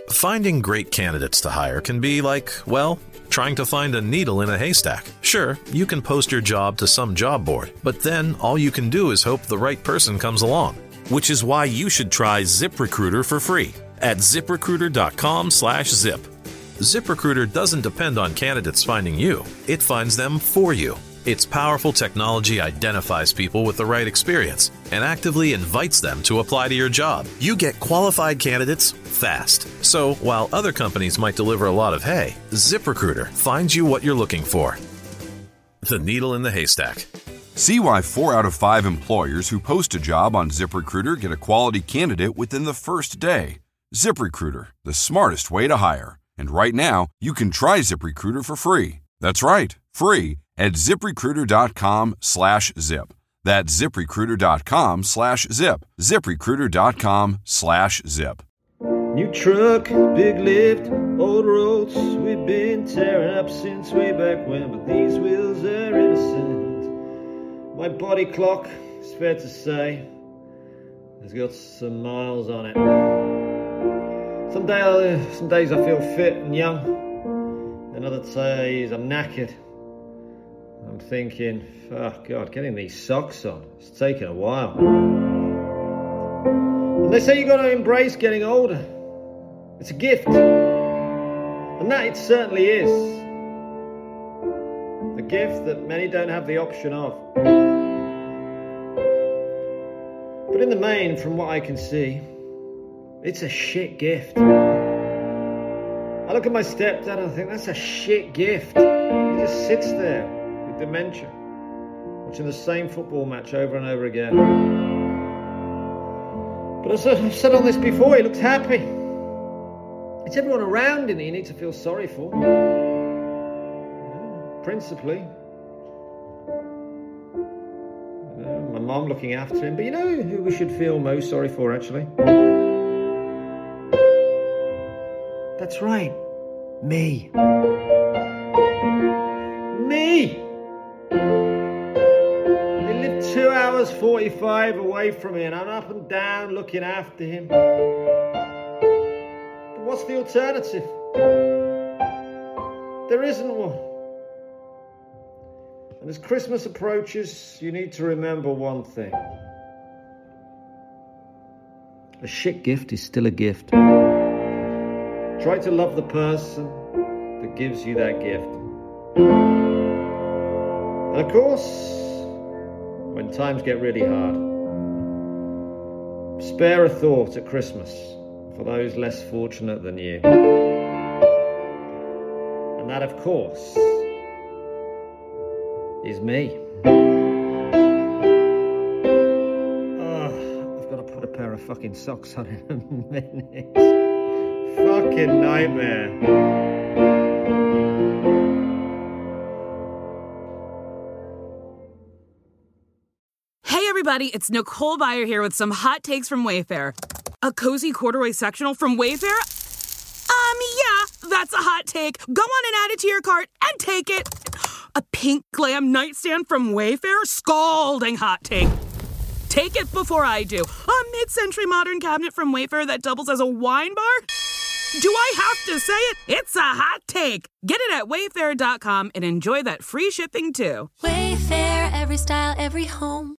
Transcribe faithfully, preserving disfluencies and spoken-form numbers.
Finding great candidates to hire can be like, well, trying to find a needle in a haystack. Sure, you can post your job to some job board, but then all you can do is hope the right person comes along. Which is why you should try ZipRecruiter for free at ZipRecruiter.com slash zip. ZipRecruiter doesn't depend on candidates finding you. It finds them for you. Its powerful technology identifies people with the right experience and actively invites them to apply to your job. You get qualified candidates fast. So while other companies might deliver a lot of hay, ZipRecruiter finds you what you're looking for. The needle in the haystack. See why four out of five employers who post a job on ZipRecruiter get a quality candidate within the first day. ZipRecruiter, the smartest way to hire. And right now, you can try ZipRecruiter for free. That's right, free at ZipRecruiter.com slash zip. That's ZipRecruiter.com slash zip. ZipRecruiter.com slash zip. New truck, big lift, old roads we've been tearing up since way back when, but these wheels are innocent. My body clock, it's fair to say, has got some miles on it. Some, day, some days I feel fit and young, and other days I'm knackered. I'm thinking, oh God, getting these socks on, it's taken a while. And they say you got to embrace getting older. It's a gift. And that it certainly is. The gift that many don't have the option of. But in the main, from what I can see, it's a shit gift. I look at my stepdad and I think, that's a shit gift. He just sits there with dementia, watching the same football match over and over again. But as I've said on this before, he looks happy. It's everyone around him that you need to feel sorry for. Yeah, principally. You know, my mom looking after him. But you know who we should feel most sorry for, actually? That's right. Me. Me! They live two hours forty-five away from me and I'm up and down looking after him. But what's the alternative? There isn't one. And as Christmas approaches, you need to remember one thing. A shit gift is still a gift. Try to love the person that gives you that gift. And of course, when times get really hard, spare a thought at Christmas for those less fortunate than you. And that, of course, is me. Oh, I've got to put a pair of fucking socks on in a minute. Fucking nightmare. Everybody, it's Nicole Byer here with some hot takes from Wayfair. A cozy corduroy sectional from Wayfair? Um, yeah, that's a hot take. Go on and add it to your cart and take it. A pink glam nightstand from Wayfair? Scalding hot take. Take it before I do. A mid-century modern cabinet from Wayfair that doubles as a wine bar? Do I have to say it? It's a hot take. Get it at wayfair dot com and enjoy that free shipping too. Wayfair, every style, every home.